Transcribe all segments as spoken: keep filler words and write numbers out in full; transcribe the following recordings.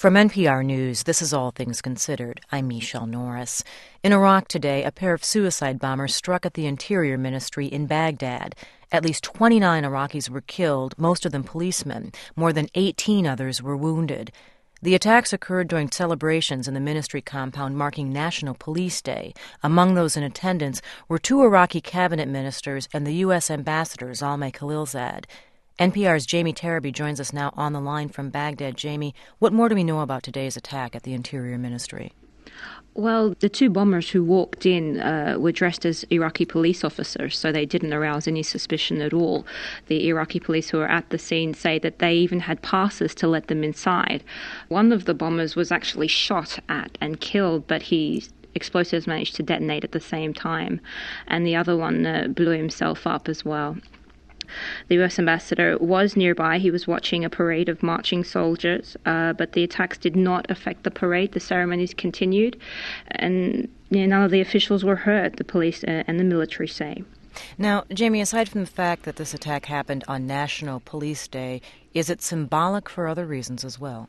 From N P R News, this is All Things Considered. I'm Michelle Norris. In Iraq today, a pair of suicide bombers struck at the Interior Ministry in Baghdad. At least twenty-nine Iraqis were killed, most of them policemen. More than eighteen others were wounded. The attacks occurred during celebrations in the ministry compound marking National Police Day. Among those in attendance were two Iraqi cabinet ministers and the U S ambassador, Zalmay Khalilzad. N P R's Jamie Tarabay joins us now on the line from Baghdad. Jamie, what more do we know about today's attack at the Interior Ministry? Well, the two bombers who walked in uh, were dressed as Iraqi police officers, so they didn't arouse any suspicion at all. The Iraqi police who were at the scene say that they even had passes to let them inside. One of the bombers was actually shot at and killed, but he explosives managed to detonate at the same time, and the other one uh, blew himself up as well. The U S ambassador was nearby. He was watching a parade of marching soldiers, uh, but the attacks did not affect the parade. The ceremonies continued, and you know, none of the officials were hurt, the police uh, and the military say. Now, Jamie, aside from the fact that this attack happened on National Police Day, is it symbolic for other reasons as well?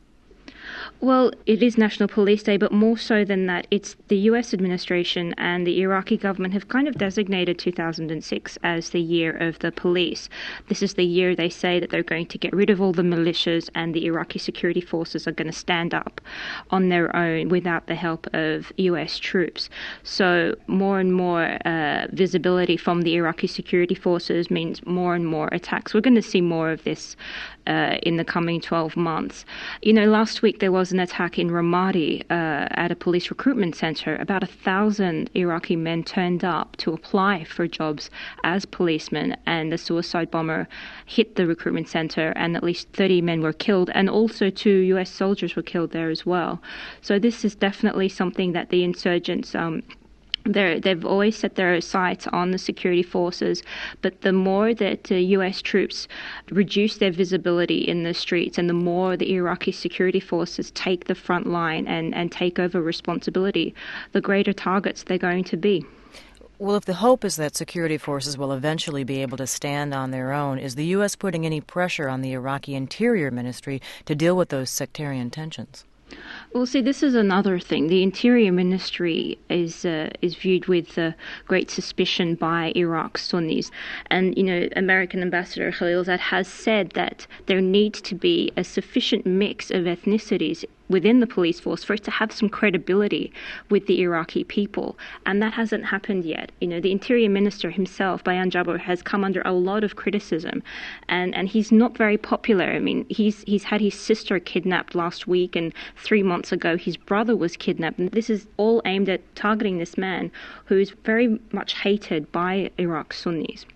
Well, it is National Police Day, but more so than that, it's the U S administration and the Iraqi government have kind of designated two thousand six as the year of the police. This is the year they say that they're going to get rid of all the militias and the Iraqi security forces are going to stand up on their own without the help of U S troops. So more and more uh, visibility from the Iraqi security forces means more and more attacks. We're going to see more of this uh, in the coming twelve months. You know, last week there was an attack in Ramadi uh, at a police recruitment center. About a thousand Iraqi men turned up to apply for jobs as policemen, and the suicide bomber hit the recruitment center, and at least thirty men were killed, and also two U S soldiers were killed there as well. So this is definitely something that the insurgents um, They're, they've always set their sights on the security forces, but the more that uh, U S troops reduce their visibility in the streets and the more the Iraqi security forces take the front line and, and take over responsibility, the greater targets they're going to be. Well, if the hope is that security forces will eventually be able to stand on their own, is the U S putting any pressure on the Iraqi Interior Ministry to deal with those sectarian tensions? Well, see, this is another thing. The Interior Ministry is uh, is viewed with uh, great suspicion by Iraq's Sunnis. And, you know, American Ambassador Khalilzad has said that there needs to be a sufficient mix of ethnicities within the police force for it to have some credibility with the Iraqi people. And that hasn't happened yet. You know, the Interior Minister himself, Bayan Jabr, has come under a lot of criticism. And, and he's not very popular. I mean, he's he's had his sister kidnapped last week, and three months ago his brother was kidnapped. And this is all aimed at targeting this man who is very much hated by Iraq's Sunnis.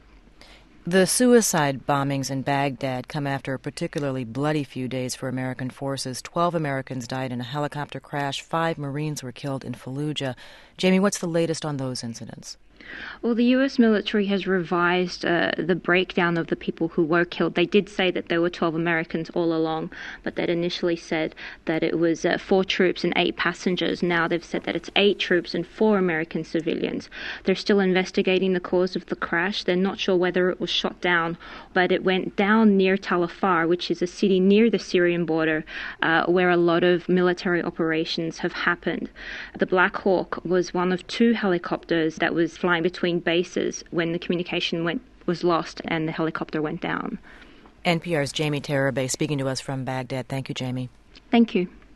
The suicide bombings in Baghdad come after a particularly bloody few days for American forces. Twelve Americans died in a helicopter crash. Five Marines were killed in Fallujah. Jamie, what's the latest on those incidents? Well, the U S military has revised uh, the breakdown of the people who were killed. They did say that there were twelve Americans all along, but they'd initially said that it was uh, four troops and eight passengers. Now they've said that it's eight troops and four American civilians. They're still investigating the cause of the crash. They're not sure whether it was shot down, but it went down near Tal Afar, which is a city near the Syrian border uh, where a lot of military operations have happened. The Black Hawk was one of two helicopters that was flying between bases when the communication went was lost and the helicopter went down. N P R's Jamie Tarabay speaking to us from Baghdad. Thank you, Jamie. Thank you.